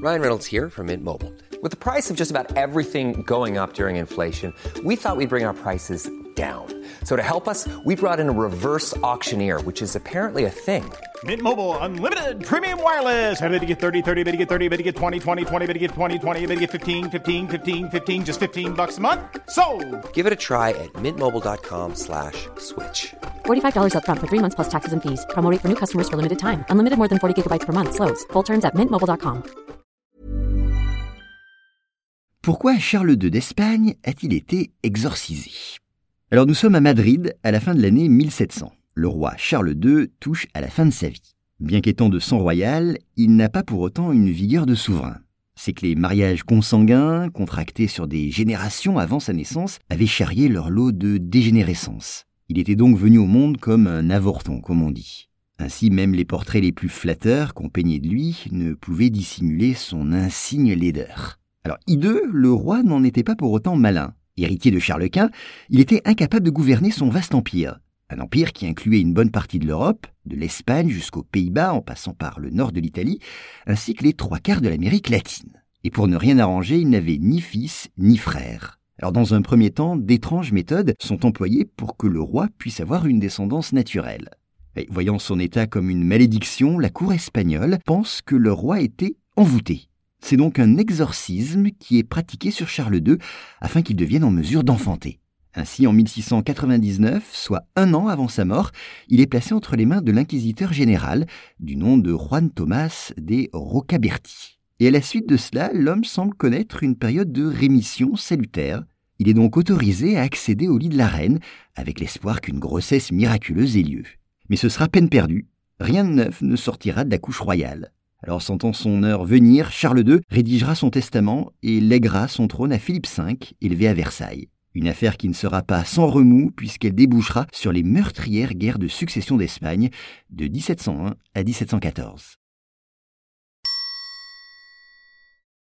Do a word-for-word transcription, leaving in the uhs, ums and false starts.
Ryan Reynolds here from Mint Mobile. With the price of just about everything going up during inflation, we thought we'd bring our prices down. So to help us, we brought in a reverse auctioneer, which is apparently a thing. Mint Mobile Unlimited Premium Wireless. How to get thirty, thirty, how to get thirty, how to get twenty, twenty, twenty, how to get twenty, twenty, how to get fifteen, fifteen, fifteen, fifteen, just fifteen bucks a month? Sold! Give it a try at mintmobile.com slash switch. forty-five dollars up front for three months plus taxes and fees. Promo rate for new customers for limited time. Unlimited more than forty gigabytes per month. Slows full terms at mint mobile dot com. Pourquoi Charles deux d'Espagne a-t-il été exorcisé ? Alors nous sommes à Madrid à la fin de l'année mille sept cents. Le roi Charles deux touche à la fin de sa vie. Bien qu'étant de sang royal, il n'a pas pour autant une vigueur de souverain. C'est que les mariages consanguins, contractés sur des générations avant sa naissance, avaient charrié leur lot de dégénérescence. Il était donc venu au monde comme un avorton, comme on dit. Ainsi, même les portraits les plus flatteurs qu'on peignait de lui ne pouvaient dissimuler son insigne laideur. Alors, hideux, le roi n'en était pas pour autant malin. Héritier de Charles Quint, il était incapable de gouverner son vaste empire. Un empire qui incluait une bonne partie de l'Europe, de l'Espagne jusqu'aux Pays-Bas en passant par le nord de l'Italie, ainsi que les trois quarts de l'Amérique latine. Et pour ne rien arranger, il n'avait ni fils ni frère. Alors dans un premier temps, d'étranges méthodes sont employées pour que le roi puisse avoir une descendance naturelle. Et voyant son état comme une malédiction, la cour espagnole pense que le roi était envoûté. C'est donc un exorcisme qui est pratiqué sur Charles deux afin qu'il devienne en mesure d'enfanter. Ainsi, en mille six cent quatre-vingt-dix-neuf, soit un an avant sa mort, il est placé entre les mains de l'inquisiteur général du nom de Juan Tomás de Rocabertí. Et à la suite de cela, l'homme semble connaître une période de rémission salutaire. Il est donc autorisé à accéder au lit de la reine, avec l'espoir qu'une grossesse miraculeuse ait lieu. Mais ce sera peine perdue. Rien de neuf ne sortira de la couche royale. Alors, sentant son heure venir, Charles deux rédigera son testament et lèguera son trône à Philippe cinq, élevé à Versailles. Une affaire qui ne sera pas sans remous puisqu'elle débouchera sur les meurtrières guerres de succession d'Espagne de dix-sept cent un à dix-sept cent quatorze.